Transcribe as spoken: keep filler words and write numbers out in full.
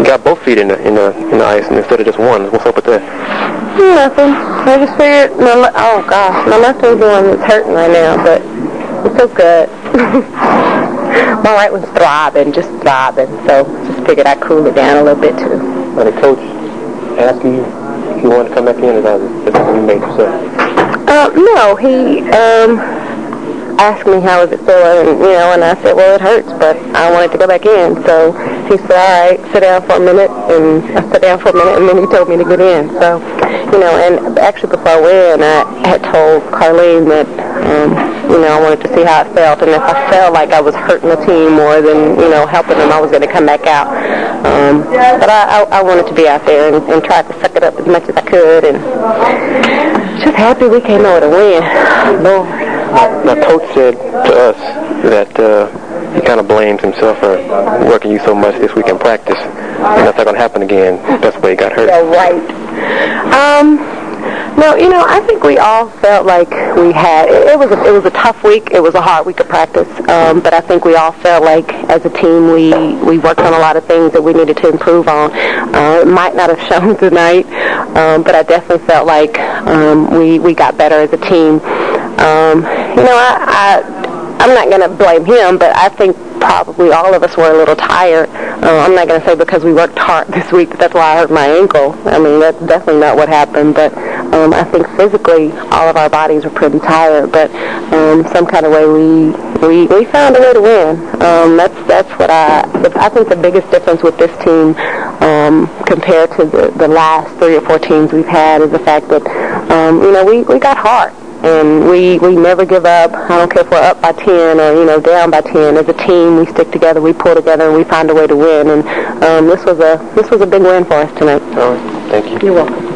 You got both feet in the in the in the ice instead of just one. What's up with that? Nothing. I just figured. My le- oh gosh, my left one's the one that's hurting right now, but it feels good. My right one's throbbing, just throbbing. So just figured I'd cool it down a little bit too. Well, the coach asking you if you wanted to come back in, or that was just something you made yourself? Uh, no, he um. asked me how was it feeling, and, you know, and I said, well, it hurts, but I wanted to go back in. So he said, all right, sit down for a minute, and I sat down for a minute, and then he told me to get in. So, you know, and actually before I went, I had told Carlene that, um, you know, I wanted to see how it felt, and if I felt like I was hurting the team more than, you know, helping them, I was going to come back out. Um, but I, I, I wanted to be out there and, and try to suck it up as much as I could, and just happy we came out with a win. Lord. Now, Coach said to us that uh, he kind of blames himself for working you so much this week in practice, and that's not going to happen again. That's why he got hurt. Yeah, right. Um, no, you know, I think we all felt like we had. It, it was a, it was a tough week. It was a hard week of practice, um, but I think we all felt like as a team we we worked on a lot of things that we needed to improve on. Uh, it might not have shown tonight, um, but I definitely felt like um, we we got better as a team. Um, you know, I, I, I'm not going to blame him, but I think probably all of us were a little tired. Uh, I'm not going to say because we worked hard this week, that's why I hurt my ankle. I mean, that's definitely not what happened, but um, I think physically all of our bodies were pretty tired, but um, some kind of way we, we, we found a way to win. Um, that's, that's what I, I think the biggest difference with this team um, compared to the, the last three or four teams we've had is the fact that, um, you know, we, we got hard. And we, we never give up. I don't care if we're up by ten or, you know, down by ten. As a team, we stick together, we pull together, and we find a way to win. And um, this was a this was a big win for us tonight. All right. Thank you. You're welcome.